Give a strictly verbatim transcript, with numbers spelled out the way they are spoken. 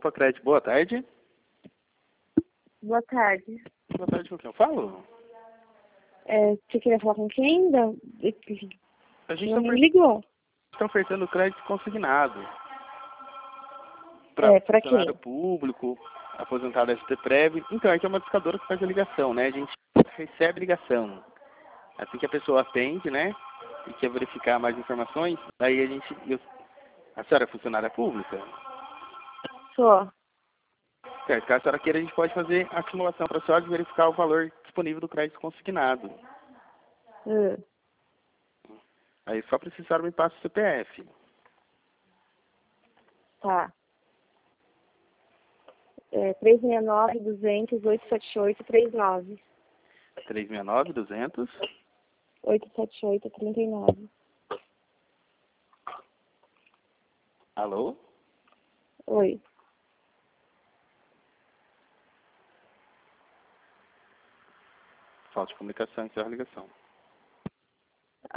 Opa, Crédito, boa tarde. Boa tarde. Boa tarde, com quem eu falo? É, você queria falar com quem? Da... A gente Não está me ligou. ofertando crédito consignado. É, Para pra funcionário quem? público, aposentado S T Prev. Então, aqui é uma discadora que faz a ligação, né? A gente recebe ligação. Assim que a pessoa atende, né? E quer verificar mais informações, aí a gente... Eu, a senhora é funcionária pública? Sou. Certo, caso a senhora queira, a gente pode fazer a simulação para a senhora verificar o valor disponível do crédito consignado. Hum. Aí só precisa a senhora me passa o C P F. Tá. É três seis nove, duzentos, oito sete oito, três nove. três seis nove, duzentos. oito sete oito, trinta e nove. Alô? Oi. Falta de comunicação, encerra a ligação.